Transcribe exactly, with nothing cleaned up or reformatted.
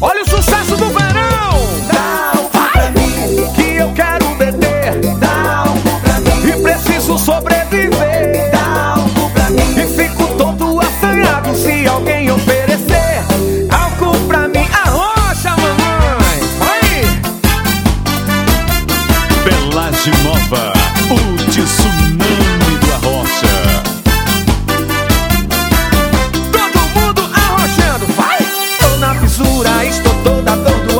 Olha o sucesso do verão. Dá um pra mim, Que eu quero beber dá um pra mim, e preciso sobreviver. dá um pra mim. E fico todo assanhado se alguém oferecer álcool pra mim. Arrocha, mamãe. Vai! Belagem Nova, o tsunami do Arrocha. Todo mundo arrochando. Vai! Tô na fissura, estou toda atordoada.